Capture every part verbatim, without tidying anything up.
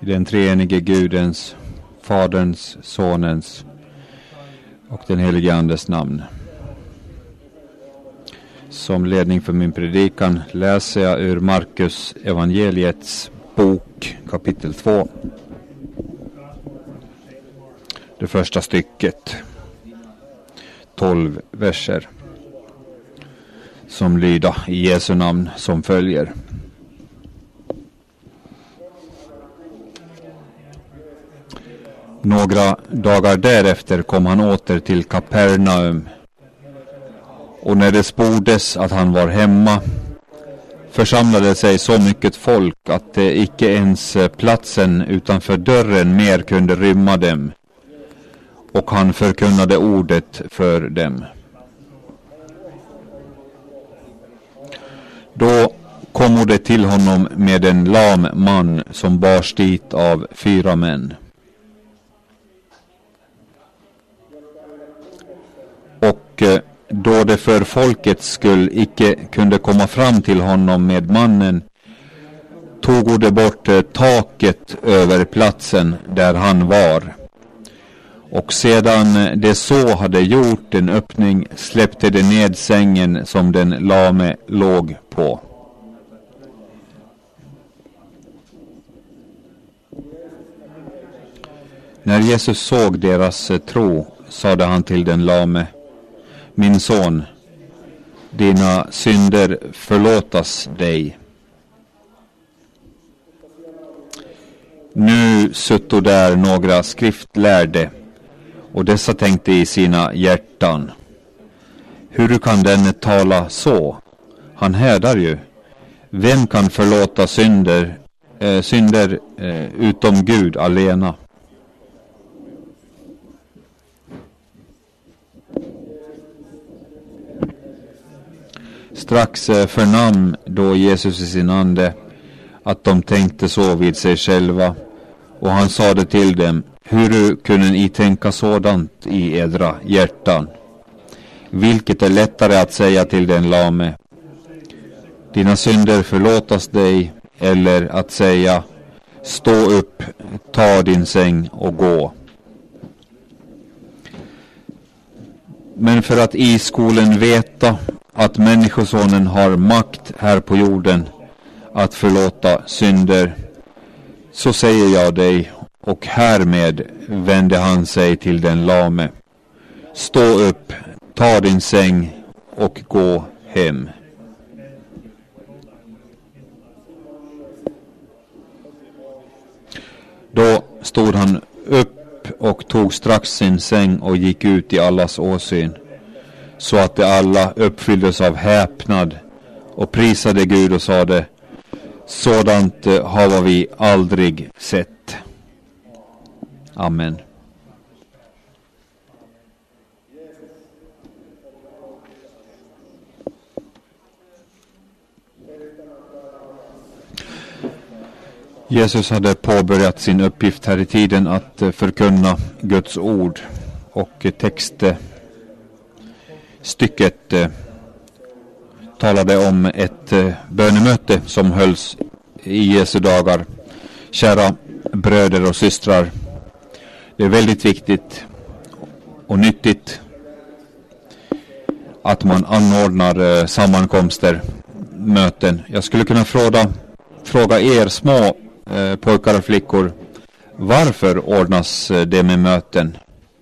I den treenige Gudens, Faderns, Sonens och den helige Andes namn. Som ledning för min predikan läser jag ur Markus evangeliets bok kapitel två. Det första stycket, tolv verser, som lyder i Jesu namn som följer. Några dagar därefter kom han åter till Kapernaum, och när det spordes att han var hemma församlade sig så mycket folk att det icke ens platsen utanför dörren mer kunde rymma dem, och han förkunnade ordet för dem. Då kom det till honom med en lam man som bars dit av fyra män. Och då det för folkets skull icke kunde komma fram till honom med mannen, tog de bort taket över platsen där han var. Och sedan det så hade gjort en öppning släppte de ned sängen som den lame låg på. När Jesus såg deras tro sade han till den lame: Min son, dina synder förlåtas dig. Nu sutto där några skriftlärde, och dessa tänkte i sina hjärtan: hur kan den tala så? Han härdar ju. Vem kan förlåta synder, äh, synder äh, utom Gud alena? Strax förnam då Jesus i sin ande att de tänkte så vid sig själva, och han sade till dem: hur kunde ni tänka sådant i edra hjärtan? Vilket är lättare att säga till den lame: dina synder förlåtas dig, eller att säga: stå upp, ta din säng och gå? Men för att i skolan veta att människosonen har makt här på jorden att förlåta synder, så säger jag dig. Och härmed vände han sig till den lame: stå upp, ta din säng och gå hem. Då stod han upp och tog strax sin säng och gick ut i allas åsyn, så att de alla uppfylldes av häpnad och prisade Gud och sade: sådant har vi aldrig sett. Amen. Jesus hade påbörjat sin uppgift här i tiden att förkunna Guds ord, och textstycket talade om ett bönemöte som hölls i Jesu dagar. Kära bröder och systrar, det är väldigt viktigt och nyttigt att man anordnar sammankomster, möten. Jag skulle kunna fråga, fråga er små eh, pojkar och flickor: varför ordnas det med möten?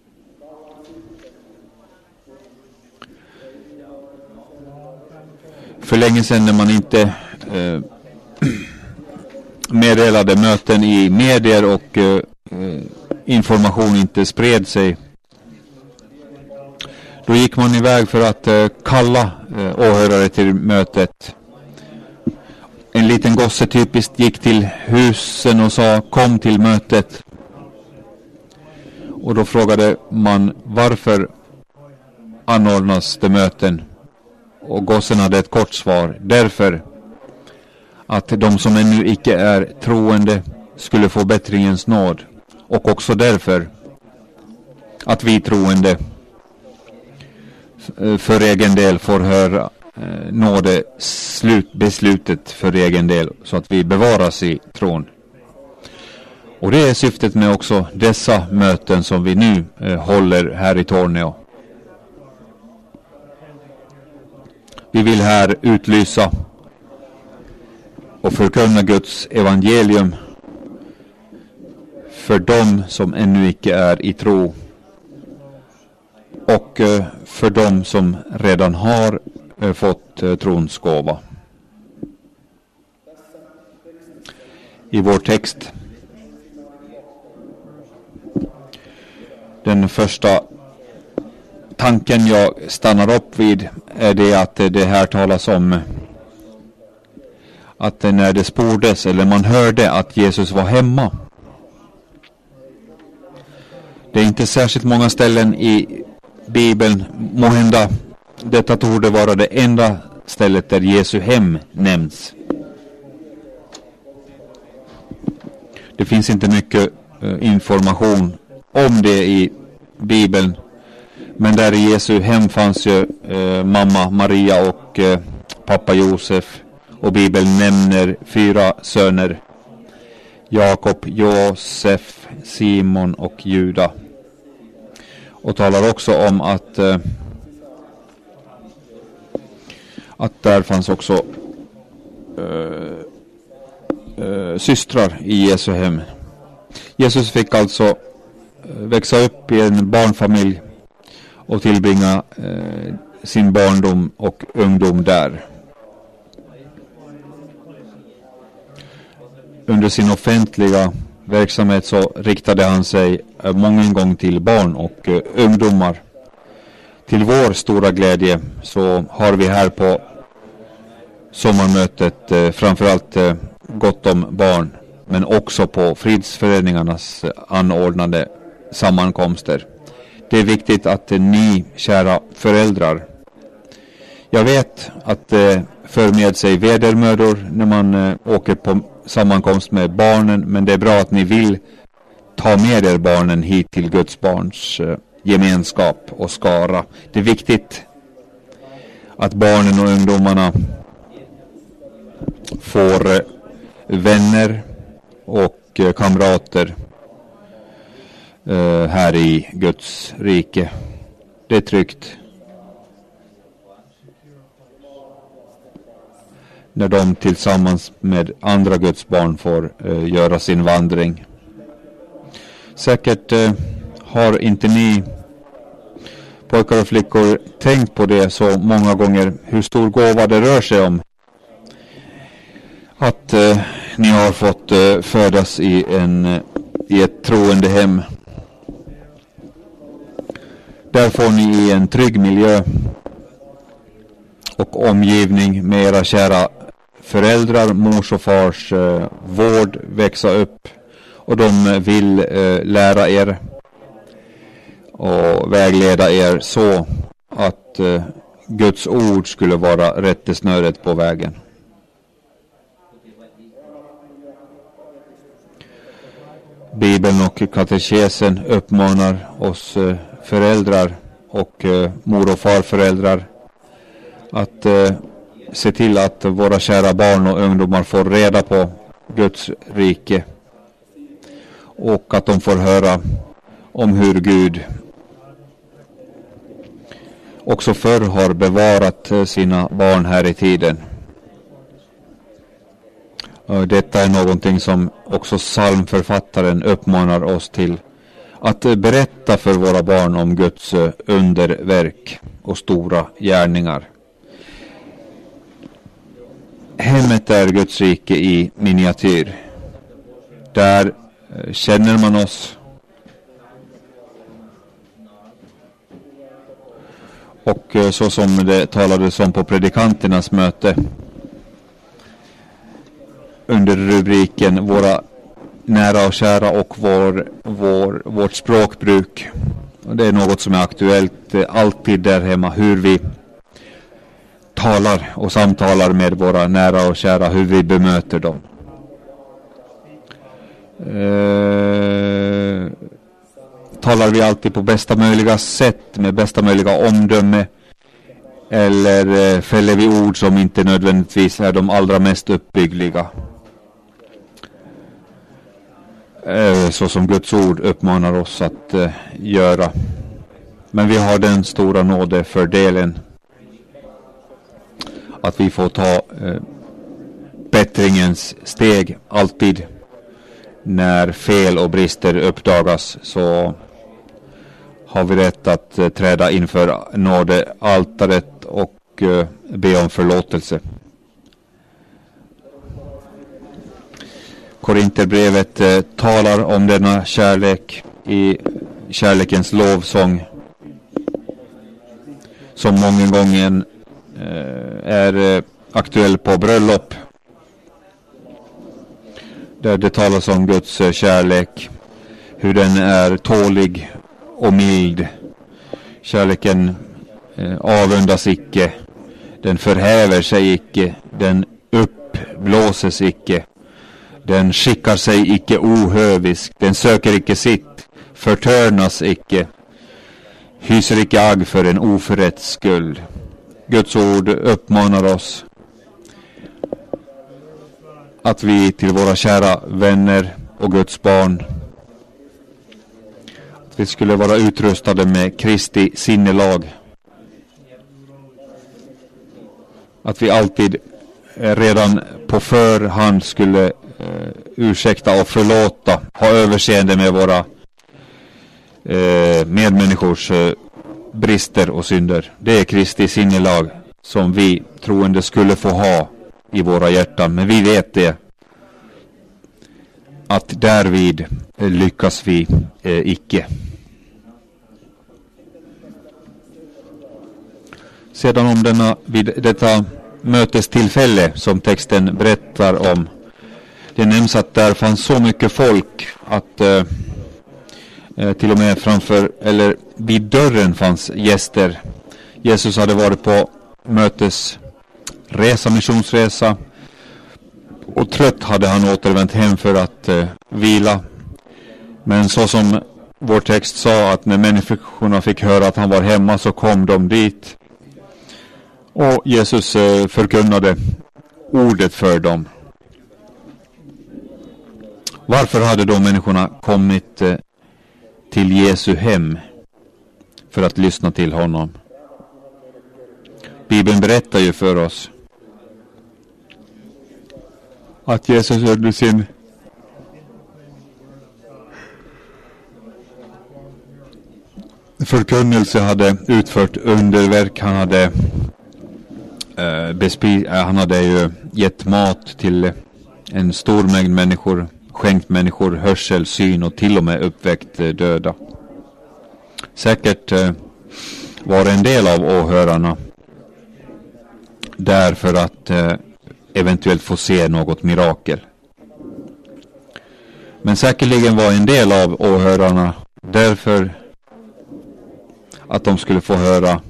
För länge sedan, när man inte eh, meddelade möten i medier och eh, information inte spred sig, då gick man iväg för att eh, kalla eh, åhörare till mötet. En liten gosse typiskt gick till husen och sa: kom till mötet. Och då frågade man: varför anordnas det möten? Och gossen hade ett kort svar: därför att de som ännu icke är troende skulle få bättringens nåd, och också därför att vi troende för egen del får höra nåde slut, beslutet för egen del, så att vi bevaras i tron. Och det är syftet med också dessa möten som vi nu eh, håller här i Torneå. Vi vill här utlysa och förkunna Guds evangelium för dem som ännu icke är i tro och eh, för dem som redan har eh, fått eh, trons gåva. I vår text, den första tanken jag stannar upp vid är det att det här talas om att när det spordes eller man hörde att Jesus var hemma. Det är inte särskilt många ställen i Bibeln, måhända detta torde vara det enda stället där Jesu hem nämns. Det finns inte mycket uh, information om det i Bibeln. Men där i Jesu hem fanns ju uh, mamma Maria och uh, pappa Josef. Och Bibeln nämner fyra söner. Jakob, Josef, Simon och Juda. Och talar också om att uh, att där fanns också uh, uh, systrar i Jesu hem. Jesus fick alltså uh, växa upp i en barnfamilj och tillbringa uh, sin barndom och ungdom där. Under sin offentliga verksamhet så riktade han sig uh, många gånger till barn och uh, ungdomar. Till vår stora glädje så har vi här på sommarmötet eh, framförallt eh, gott om barn, men också på fridsföreningarnas eh, anordnade sammankomster. Det är viktigt att eh, ni, kära föräldrar, jag vet att det eh, för med sig vedermödor när man eh, åker på sammankomst med barnen, men det är bra att ni vill ta med er barnen hit till Guds barns eh, gemenskap och skara. Det är viktigt att barnen och ungdomarna får eh, vänner och eh, kamrater eh, här i Guds rike. Det är tryggt när de tillsammans med andra Guds barn får eh, göra sin vandring. Säkert eh, har inte ni pojkar och flickor tänkt på det så många gånger, hur stor gåva det rör sig om. Att eh, ni har fått eh, födas i, en, i ett troende hem. Där får ni i en trygg miljö och omgivning med era kära föräldrar, mors och fars eh, vård växa upp. Och de vill eh, lära er och vägleda er så att eh, Guds ord skulle vara rättesnöret på vägen. Bibeln och katekesen uppmanar oss eh, föräldrar och eh, mor- och farföräldrar att eh, se till att våra kära barn och ungdomar får reda på Guds rike och att de får höra om hur Gud också förr har bevarat sina barn här i tiden. Detta är någonting som också psalmförfattaren uppmanar oss till, att berätta för våra barn om Guds underverk och stora gärningar. Hemmet är Guds rike i miniatyr. Där känner man oss och så som det talades om på predikanternas möte under rubriken våra nära och kära och vår, vår, vårt språkbruk. Och det är något som är aktuellt alltid där hemma, hur vi talar och samtalar med våra nära och kära, hur vi bemöter dem. Eh, talar vi alltid på bästa möjliga sätt med bästa möjliga omdöme, eller eh, fäller vi ord som inte nödvändigtvis är de allra mest uppbyggliga? eh, så som Guds ord uppmanar oss att eh, göra. Men vi har den stora nådefördelen att vi får ta eh, bättringens steg alltid. När fel och brister uppdagas så har vi rätt att eh, träda inför nådealtaret och eh, be om förlåtelse. Korinterbrevet eh, talar om denna kärlek i kärlekens lovsång, som många gånger eh, är eh, aktuell på bröllop, där det talas om Guds eh, kärlek, hur den är tålig och mild. Kärleken eh, avundas icke, den förhäver sig icke, den uppblåses icke, den skickar sig icke ohövisk, den söker icke sitt, förtörnas icke, hyser icke agg för en oförrätts skull. Guds ord uppmanar oss att vi till våra kära vänner och Guds barn, att vi skulle vara utrustade med Kristi sinnelag. Att vi alltid redan på förhand skulle eh, ursäkta och förlåta, ha överseende med våra eh, medmänniskors eh, brister och synder. Det är Kristi sinnelag som vi troende skulle få ha i våra hjärtan. Men vi vet det, att därvid eh, lyckas vi eh, icke. Sedan om denna, vid detta mötestillfälle som texten berättar om. Det nämns att där fanns så mycket folk att eh, till och med framför, eller vid dörren fanns gäster. Jesus hade varit på mötesresa, missionsresa, och trött hade han återvänt hem för att eh, vila. Men så som vår text sa, att när människorna fick höra att han var hemma så kom de dit. Och Jesus eh, förkunnade ordet för dem. Varför hade då människorna kommit eh, till Jesu hem för att lyssna till honom? Bibeln berättar ju för oss att Jesus under sin förkunnelse hade utfört underverk. Han hade eh, bespi- eh, han hade ju gett mat till en stor mängd människor, skänkt människor hörsel, syn och till och med uppväckt eh, döda. Säkert eh, var en del av åhörarna där för att eh, eventuellt få se något mirakel. Men säkerligen var en del av åhörarna därför att de skulle få höra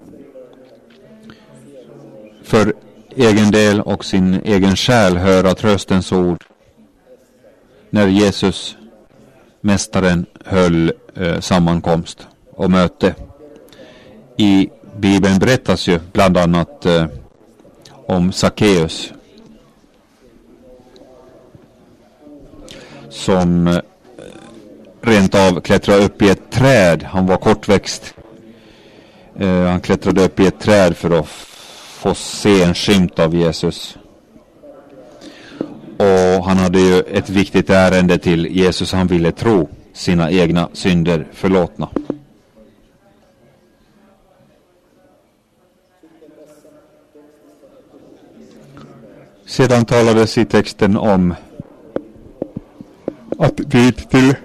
för egen del och sin egen själ höra tröstens ord när Jesus, mästaren, höll eh, sammankomst och möte. I Bibeln berättas ju bland annat eh, om Sackeus som eh, rent av klättrade upp i ett träd. Han var kortväxt. Eh, han klättrade upp i ett träd för att f- få se en skymt av Jesus. Och han hade ju ett viktigt ärende till Jesus. Han ville tro sina egna synder förlåtna. Sedan talades i texten om att dit till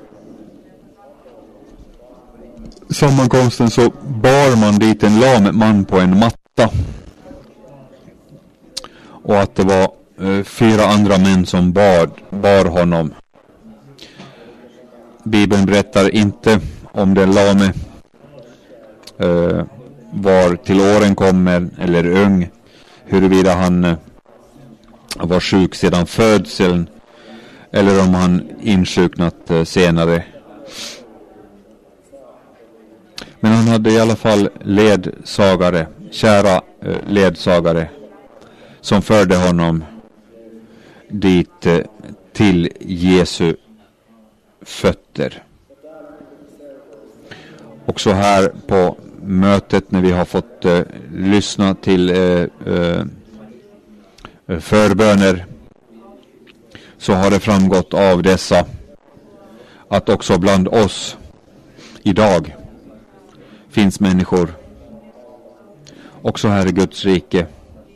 sammankomsten så bar man dit en lam man på en matta. Och att det var eh, fyra andra män som bar, bar honom. Bibeln berättar inte om den lame eh, var till åren kommer eller ung. Huruvida han eh, var sjuk sedan födseln eller om han insjuknat eh, senare. Men han hade i alla fall ledsagare, kära eh, ledsagare, som förde honom dit eh, till Jesu fötter. Också här på mötet när vi har fått uh, lyssna till uh, uh, förböner, så har det framgått av dessa att också bland oss idag finns människor också här i Guds rike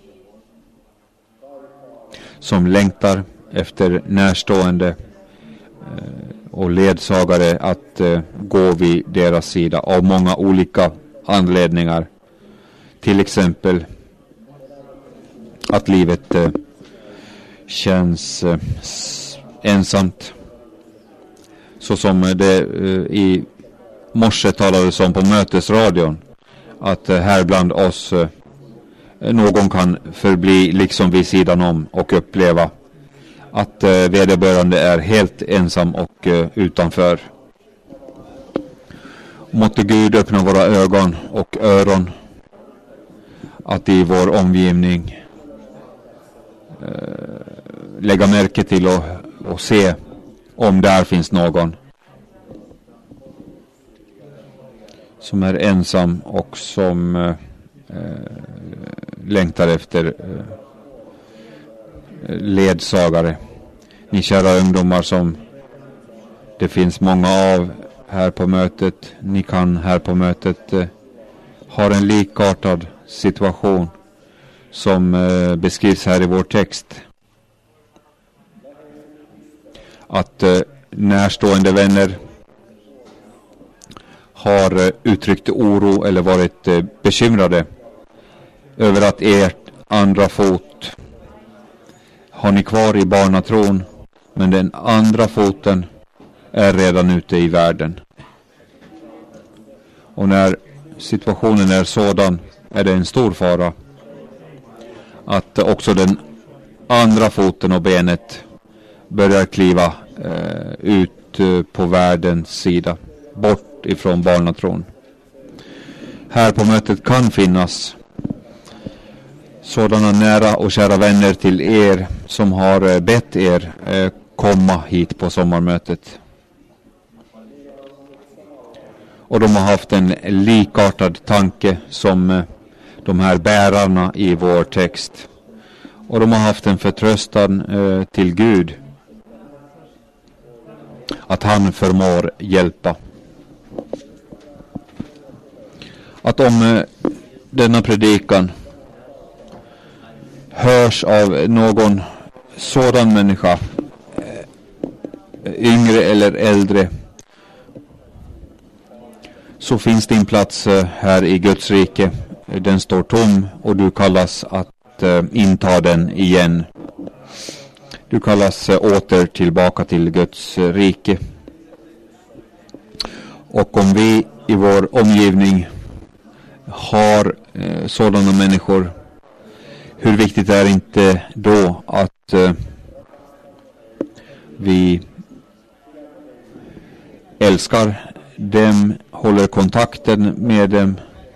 som längtar efter närstående eh, och ledsagare att eh, gå vid deras sida av många olika anledningar. Till exempel att livet eh, känns eh, ensamt, så som det eh, i morse talades om på mötesradion, att eh, här bland oss eh, någon kan förbli liksom vid sidan om och uppleva att eh, vederbörande är helt ensam och eh, utanför. Måtte Gud öppna våra ögon och öron att i vår omgivning eh, lägga märke till och, och se om där finns någon som är ensam och som eh, längtar efter eh, ledsagare. Ni kära ungdomar som det finns många av här på mötet, ni kan här på mötet eh, har en likartad situation som eh, beskrivs här i vår text. Att eh, närstående vänner har eh, uttryckt oro eller varit eh, bekymrade över att ert andra fot har ni kvar i barnatron, men den andra foten är redan ute i världen. Och när situationen är sådan är det en stor fara att också den andra foten och benet börjar kliva eh, ut eh, på världens sida, bort ifrån barnatron. Här på mötet kan finnas sådana nära och kära vänner till er som har eh, bett er eh, komma hit på sommarmötet. Och de har haft en likartad tanke som eh, de här bärarna i vår text. Och de har haft en förtröstan eh, till Gud att han förmår hjälpa. Att om eh, denna predikan hörs av någon sådan människa, eh, yngre eller äldre, så finns din plats eh, här i Guds rike. Den står tom och du kallas att eh, inta den igen. Du kallas eh, åter tillbaka till Guds eh, rike. Och om vi i vår omgivning har eh, sådana människor, hur viktigt är inte då att eh, vi älskar dem, håller kontakten med dem.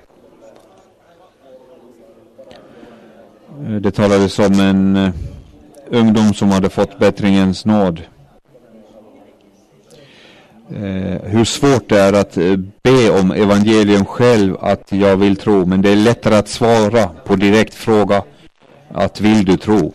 Det talades om en uh, ungdom som hade fått bättringens nåd. Uh, hur svårt det är att uh, be om evangelium själv, att jag vill tro. Men det är lättare att svara på direkt fråga att vill du tro?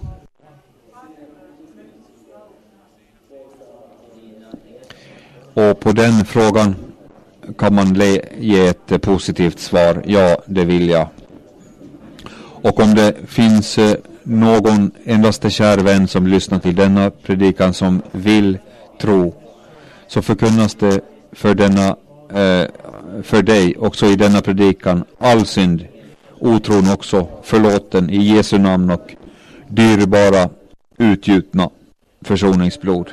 Och på den frågan kan man le- ge ett uh, positivt svar. Ja, det vill jag. Och om det finns eh, någon endaste kär vän som lyssnar till denna predikan som vill tro, så förkunnas det för, denna, eh, för dig också i denna predikan all synd, otron också, förlåten i Jesu namn och dyrbara utgjutna försoningsblod.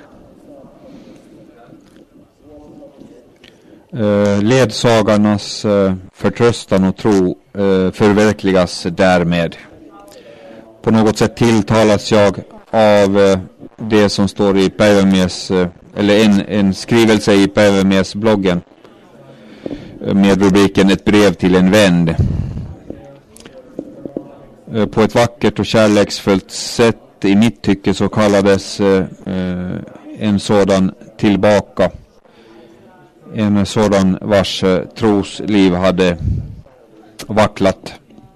Eh, ledsagarnas eh, förtröstan och tro eh, förverkligas därmed. På något sätt tilltalas jag av eh, det som står i Päivämies, eh, eller en, en skrivelse i Päivämies bloggen eh, med rubriken ett brev till en vän. Eh, på ett vackert och kärleksfullt sätt i mitt tycke så kallades eh, eh, en sådan tillbaka En sådan vars trosliv hade vacklat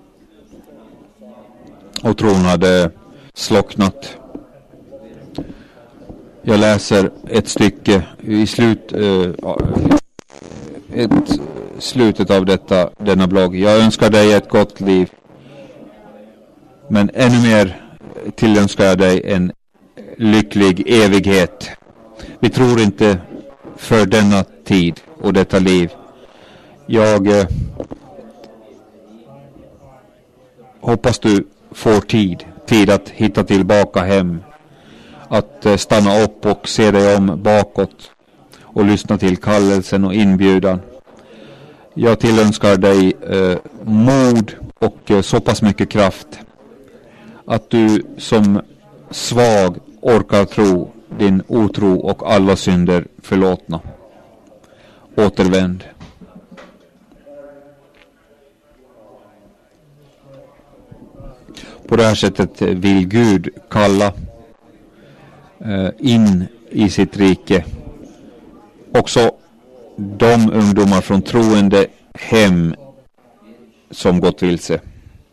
och tron hade slocknat. Jag läser ett stycke i slut, uh, ett, slutet av detta, denna blogg. Jag önskar dig ett gott liv, men ännu mer tillönskar jag dig en lycklig evighet. Vi tror inte för denna tid och detta liv. Jag uh, hoppas du får tid, tid att hitta tillbaka hem. Att uh, stanna upp och se dig om bakåt och lyssna till kallelsen och inbjudan. Jag tillönskar dig uh, mod och uh, så pass mycket kraft att du som svag orkar tro din otro och alla synder förlåtna. Återvänd. På det här sättet vill Gud kalla eh, in i sitt rike också de ungdomar från troende hem som gått vilse.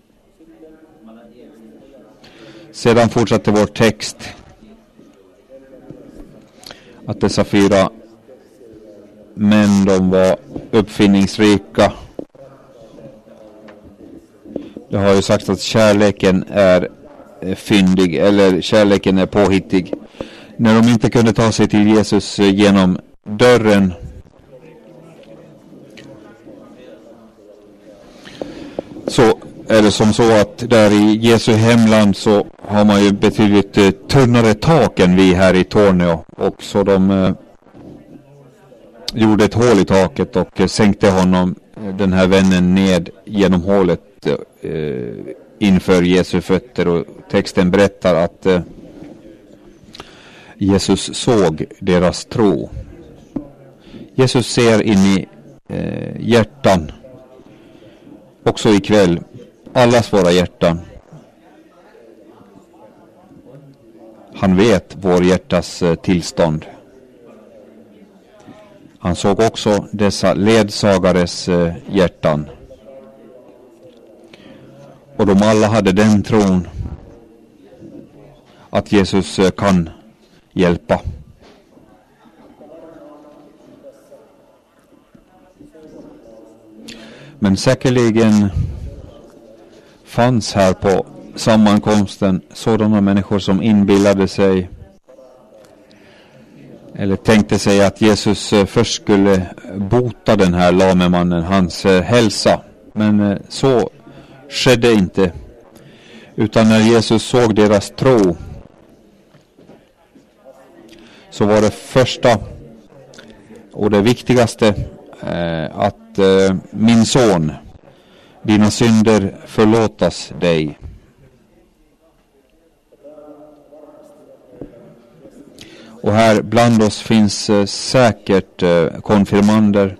Sedan fortsatte vår text att dessa fyra män, de var uppfinningsrika. Det har ju sagt att kärleken är fyndig, eller kärleken är påhittig. När de inte kunde ta sig till Jesus genom dörren, så är det som så att där i Jesu hemland så har man ju betydligt eh, tunnare tak än vi här i Torneå. Och så de eh, gjorde ett hål i taket och eh, sänkte honom, den här vännen, ned genom hålet eh, inför Jesu fötter. Och texten berättar att eh, Jesus såg deras tro. Jesus ser in i eh, hjärtan också ikväll. Allas våra hjärtan. Han vet vår hjärtas eh, tillstånd. Han såg också dessa ledsagares eh, hjärtan. Och de alla hade den tron att Jesus eh, kan hjälpa. Men säkerligen fanns här på sammankomsten sådana människor som inbillade sig eller tänkte sig att Jesus först skulle bota den här lame mannen, hans hälsa. Men så skedde inte. Utan när Jesus såg deras tro, så var det första och det viktigaste eh, att eh, min son, dina synder förlåtas dig. Och här bland oss finns eh, säkert eh, konfirmander.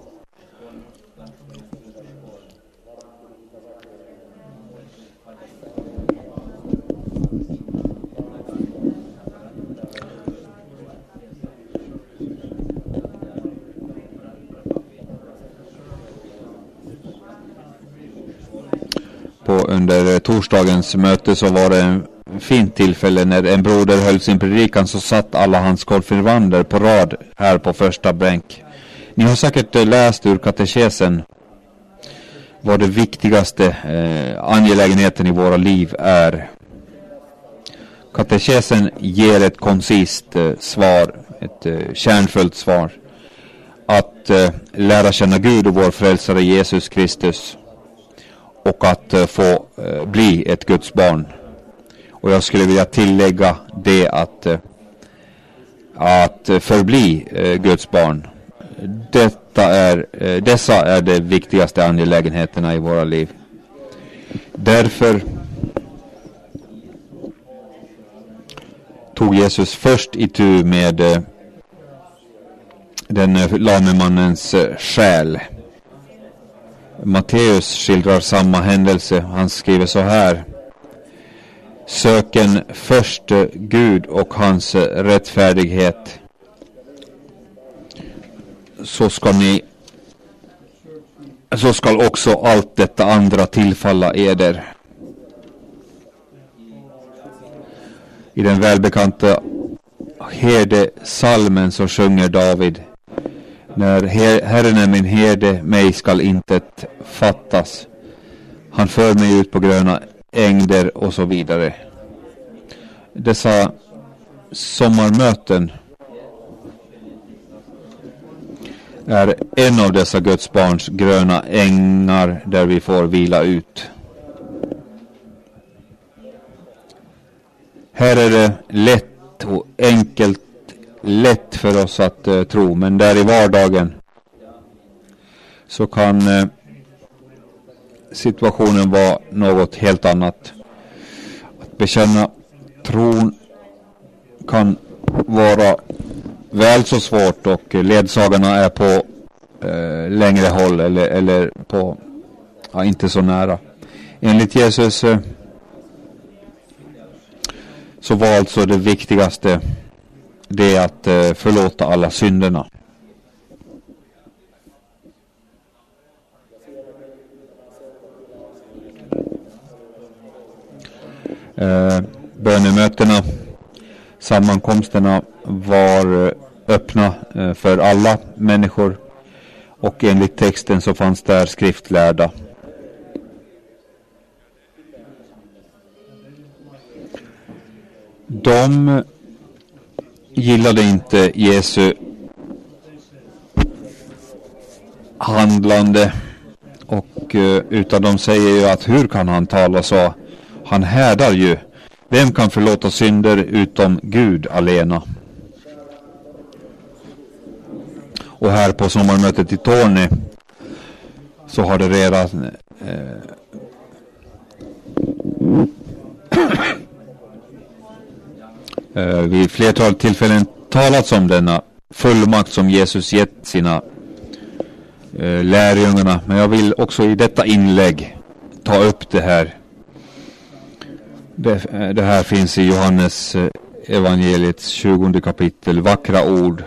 På under torsdagens möte så var det en fint tillfälle när en broder höll sin predikan, så satt alla hans konfirmander på rad här på första bänk. Ni har säkert läst ur katekesen vad det viktigaste eh, angelägenheten i våra liv är. Katekesen ger ett koncist eh, svar, ett eh, kärnfullt svar. Att eh, lära känna Gud och vår frälsare Jesus Kristus. Och att uh, få uh, bli ett Guds barn. Och jag skulle vilja tillägga det att, uh, att uh, förbli uh, Guds barn. Detta är, uh, dessa är de viktigaste angelägenheterna i våra liv. Därför tog Jesus först itu med uh, den uh, lame mannens uh, själ. Matteus skildrar samma händelse. Han skriver så här: söken först Gud och hans rättfärdighet, så ska ni så skall också allt detta andra tillfalla eder. I den välbekanta herde salmen så sjunger David: när her- Herren är min herde, mig skall intet fattas. Han för mig ut på gröna ängder och så vidare. Dessa sommarmöten är en av dessa Guds barns gröna ängar där vi får vila ut. Här är det lätt och enkelt, lätt för oss att uh, tro, men där i vardagen så kan uh, situationen vara något helt annat. Att bekänna tron kan vara väl så svårt, och ledsagarna är på uh, längre håll eller, eller på ja, inte så nära. Enligt Jesus uh, så var alltså det viktigaste det är att uh, förlåta alla synderna. Uh, bönemötena, sammankomsterna var uh, öppna uh, för alla människor, och enligt texten så fanns där skriftlärda. De gillade inte Jesu handlande, och uh, utan de säger ju att hur kan han tala så? Han härdar ju. Vem kan förlåta synder utom Gud alena? Och här på sommarmötet i Torne så har det redan eh, eh, vid flertal tillfällen talats om denna fullmakt som Jesus gett sina eh, lärjungarna. Men jag vill också i detta inlägg ta upp det här. Det, det här finns i Johannes eh, evangeliets tjugonde kapitel. Vackra ord.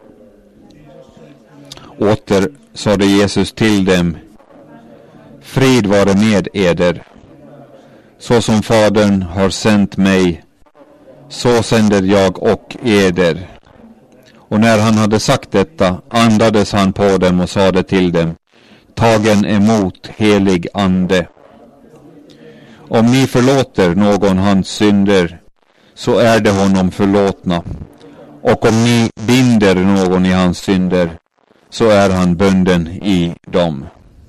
Åter sade Jesus till dem: frid vare med eder. Så som Fadern har sänt mig, så sänder jag och eder. Och när han hade sagt detta andades han på dem och sade till dem: tagen emot helig ande. Om ni förlåter någon hans synder, så är det honom förlåtna. Och om ni binder någon i hans synder, så är han bunden i dem.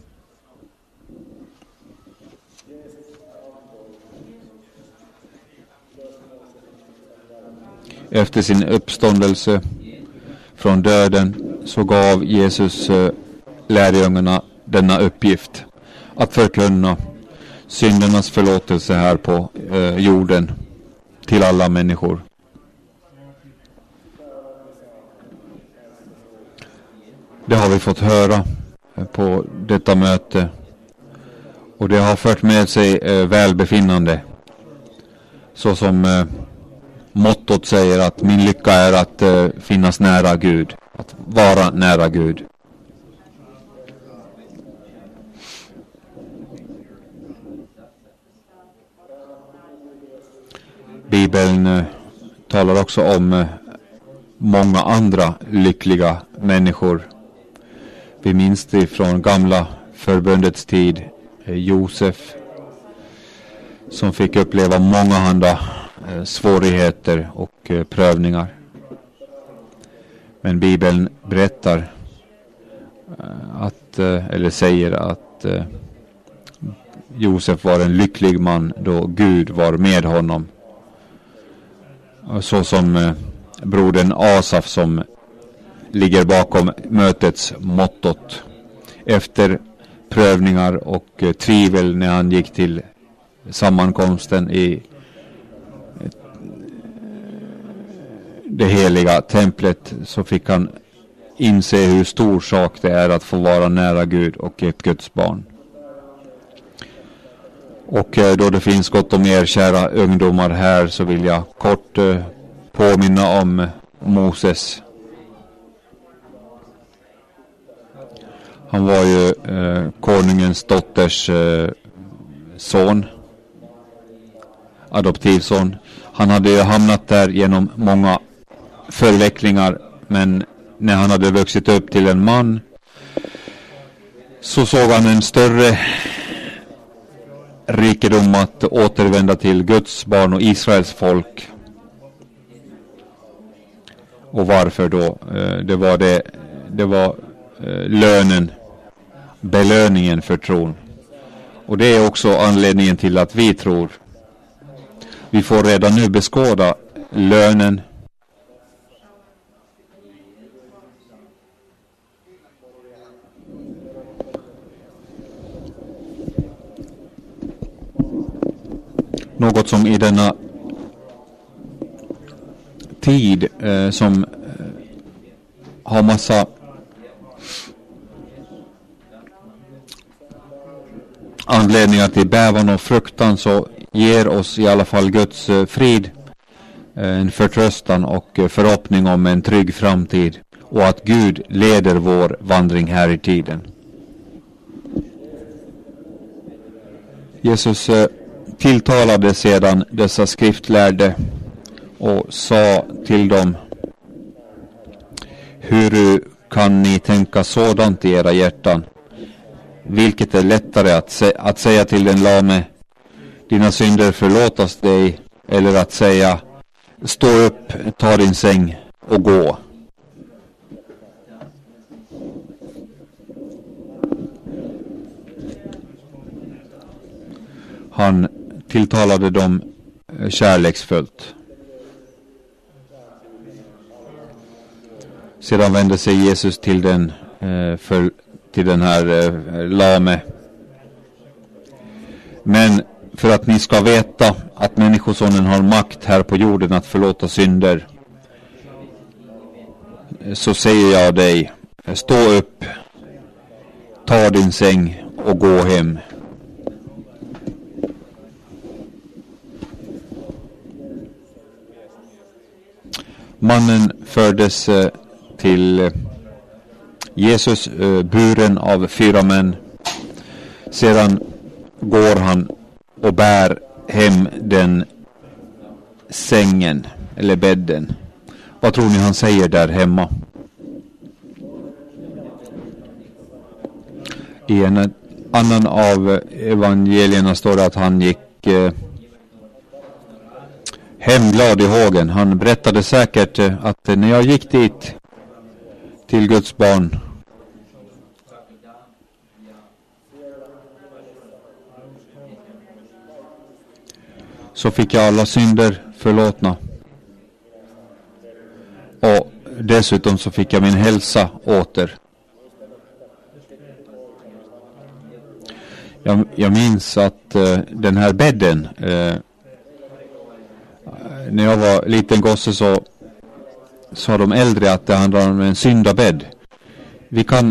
Efter sin uppståndelse från döden så gav Jesus uh, lärjungarna denna uppgift att förkunna syndernas förlåtelse här på uh, jorden till alla människor. Det har vi fått höra på detta möte, och det har fört med sig uh, välbefinnande, så som uh, mottot säger att min lycka är att uh, finnas nära Gud, att vara nära Gud. Bibeln uh, talar också om uh, många andra lyckliga människor. Vi minns det från gamla förbundets tid, uh, Josef, som fick uppleva många andra uh, svårigheter och uh, prövningar. Men Bibeln berättar uh, att, uh, eller säger att uh, Josef var en lycklig man då Gud var med honom. Så som eh, brodern Asaf som ligger bakom mötets mottot. Efter prövningar och eh, tvivel när han gick till sammankomsten i eh, det heliga templet, så fick han inse hur stor sak det är att få vara nära Gud och ett Guds barn. Och eh, då det finns gott om er kära ungdomar här, så vill jag kort eh, påminna om Moses. Han var ju eh, konungens dotters eh, son. Adoptivson. Han hade ju hamnat där genom många förvecklingar, men när han hade vuxit upp till en man så såg han en större rikedom att återvända till Guds barn och Israels folk. Och varför då? Det var det, det var lönen, belöningen för tron. Och det är också anledningen till att vi tror. Vi får redan nu beskåda lönen. Något som i denna tid eh, som eh, har massa anledningar till bävan och fruktan, så ger oss i alla fall Guds eh, frid, eh, en förtröstan och eh, förhoppning om en trygg framtid, och att Gud leder vår vandring här i tiden. Jesus eh, tilltalade sedan dessa skriftlärde och sa till dem: hur kan ni tänka sådant i era hjärtan? Vilket är lättare att, sä- att säga till den lame: dina synder förlåtas dig, eller att säga: stå upp, ta din säng och gå. Han tilltalade dem kärleksfullt. Sedan vände sig Jesus till den, eh, för, till den här eh, lame. Men för att ni ska veta att människosonen har makt här på jorden att förlåta synder, så säger jag dig: stå upp, ta din säng och gå hem. Mannen fördes eh, till eh, Jesus, eh, buren av fyra män. Sedan går han och bär hem den sängen eller bädden. Vad tror ni han säger där hemma? I en annan av evangelierna står det att han gick eh, hemglad i hågen. Han berättade säkert eh, att när jag gick dit till Guds barn, så fick jag alla synder förlåtna. Och dessutom så fick jag min hälsa åter. Jag, jag minns att eh, den här bädden, eh, när jag var liten gosse så sa de äldre att det handlar om en syndabädd. Vi kan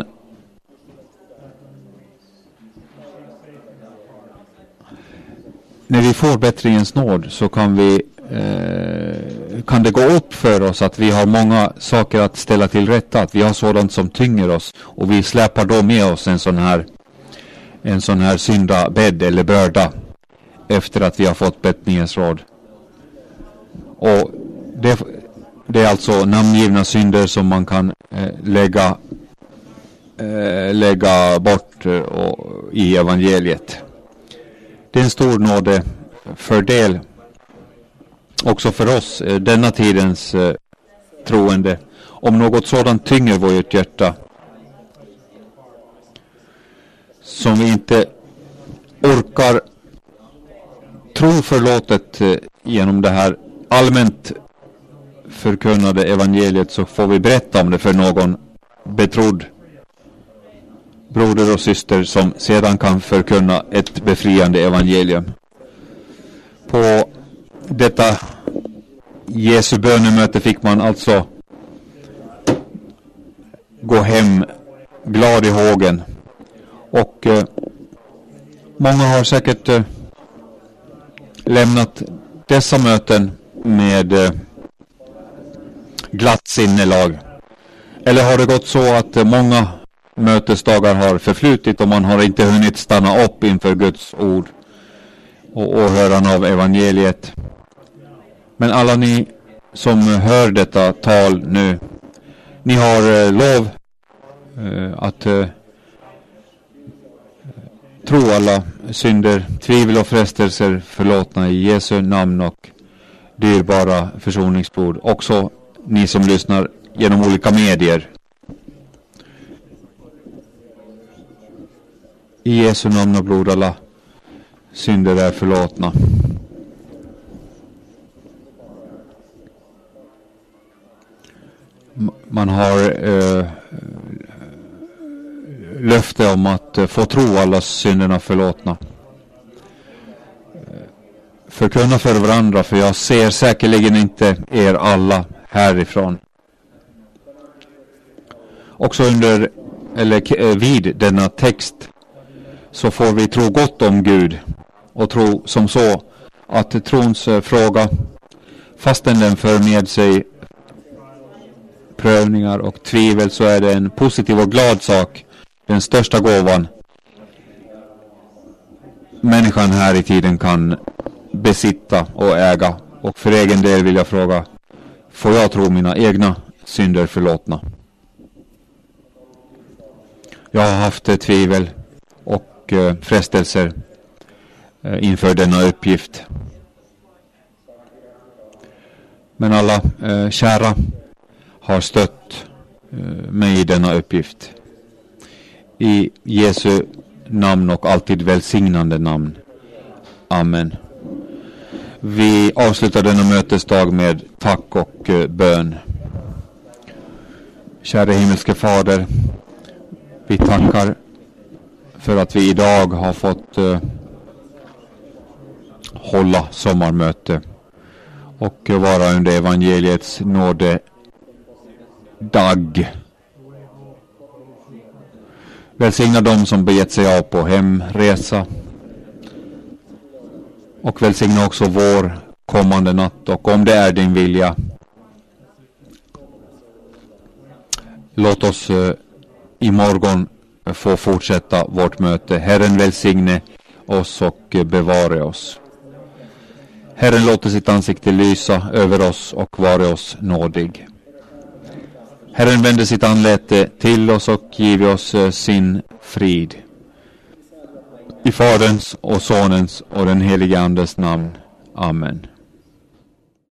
när vi får bättringens nåd så kan vi eh, kan det gå upp för oss att vi har många saker att ställa till rätta, att vi har sådant som tynger oss, och vi släpar då med oss en sån här en sån här syndabädd eller börda efter att vi har fått bättringens råd. Och det, det är alltså namngivna synder som man kan eh, lägga eh, lägga bort eh, och, i evangeliet. Det är en stor nåde fördel också för oss, eh, denna tidens eh, troende. Om något sådant tynger vårt hjärta som vi inte orkar tro förlåtet eh, genom det här allmänt förkunnade evangeliet, så får vi berätta om det för någon betrodd broder och syster som sedan kan förkunna ett befriande evangelium. På detta Jesu bönemöte fick man alltså gå hem glad i hågen. Och eh, många har säkert eh, lämnat dessa möten med eh, glatt sinnelag. Eller har det gått så att eh, många mötesdagar har förflutit och man har inte hunnit stanna upp inför Guds ord och åhöran av evangeliet. Men alla ni som hör detta tal nu, ni har eh, lov eh, att eh, tro alla synder, tvivel och frestelser förlåtna i Jesu namn och dyrbara försoningsblod. Också ni som lyssnar genom olika medier. I Jesu namn och blod alla synder är förlåtna. Man har eh, löfte om att eh, få tro alla synderna förlåtna. Förkunna för varandra, för jag ser säkerligen inte er alla härifrån. Också under, eller vid denna text, så får vi tro gott om Gud och tro som så att trons fråga, fastän den för med sig prövningar och tvivel, så är det en positiv och glad sak, den största gåvan människan här i tiden kan besitta och äga. Och för egen del vill jag fråga, får jag tro mina egna synder förlåtna? Jag har haft tvivel och eh, frestelser eh, inför denna uppgift. Men alla eh, kära har stött eh, mig i denna uppgift. I Jesu namn och alltid välsignande namn. Amen. Vi avslutar denna mötesdag med tack och eh, bön. Kära himmelske Fader, vi tackar för att vi idag har fått eh, hålla sommarmöte och vara under evangeliets nåde dag. Välsigna dem som begett sig av på hemresa och välsigna också vår kommande natt, och om det är din vilja, låt oss eh, imorgon få fortsätta vårt möte. Herren välsigne oss och bevara oss. Herren låter sitt ansikte lysa över oss och vara oss nådig. Herren vänder sitt anlete till oss och giver oss sin frid. I Faderns och Sonens och den helige Andes namn. Amen.